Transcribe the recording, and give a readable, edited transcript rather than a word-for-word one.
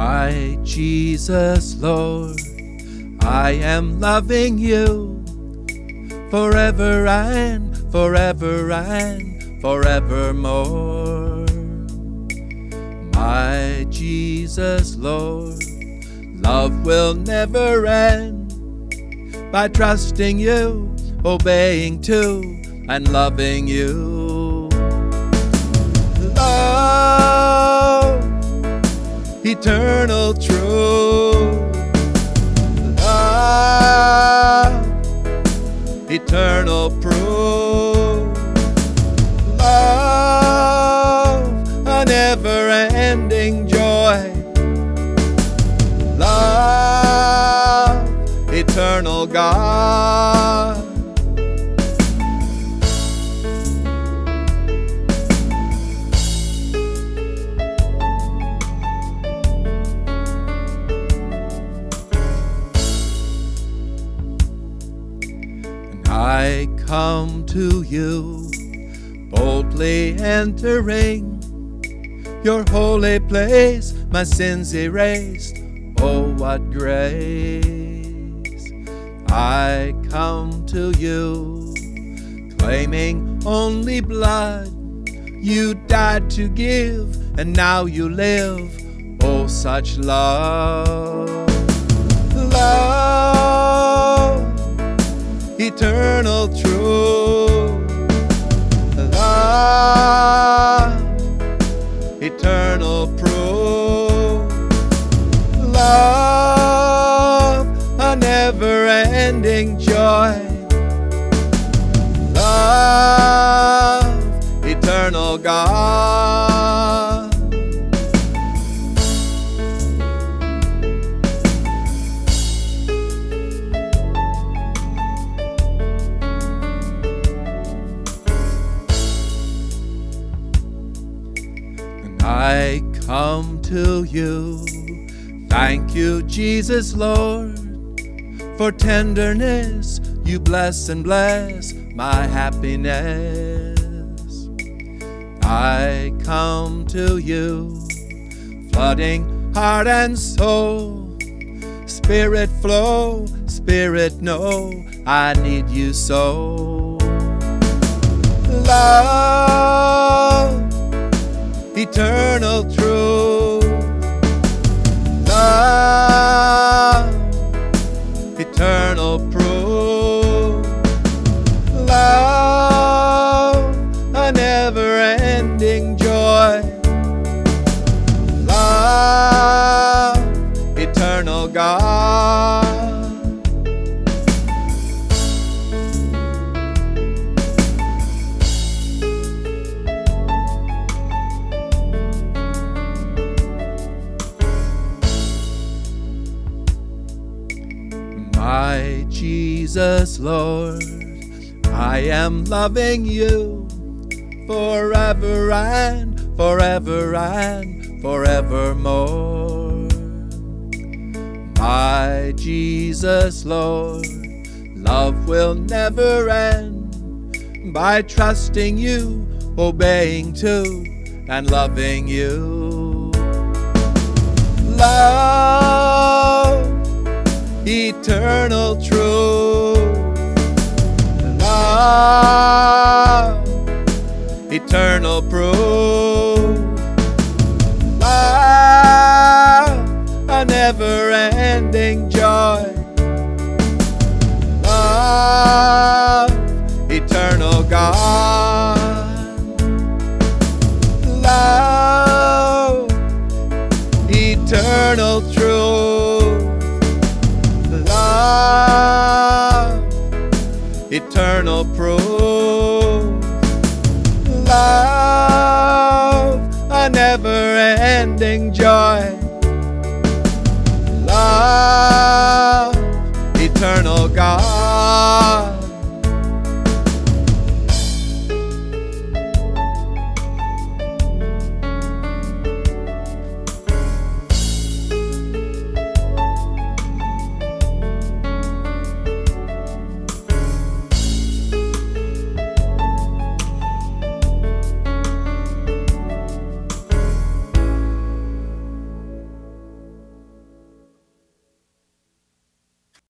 My Jesus, Lord, I am loving you forever and forever and forevermore. My Jesus, Lord, love will never end by trusting you, obeying too, and loving you. Love, eternal truth. Love, eternal proof. Love, a never-ending joy. Love, eternal God. I come to you, boldly entering your holy place, my sins erased. Oh, what grace! I come to you, claiming only blood you died to give, and now you live. Oh, such love, love, eternal truth. Love, eternal proof. Love, a never-ending joy. Love, eternal God. I come to you, thank you, Jesus, Lord, for tenderness. You bless and bless my happiness. I come to you, flooding heart and soul. Spirit flow, Spirit know, I need you so. Love, eternal truth. Love, eternal proof. Love, a never-ending joy. Love, eternal God. My Jesus, Lord, I am loving you forever and forever and forevermore. My Jesus, Lord, love will never end by trusting you, obeying too, and loving you. Love, eternal truth. Love, eternal proof. Love, a never-ending joy. Love, eternal God. Love, eternal truth. Love, eternal proof. Love, a never-ending joy.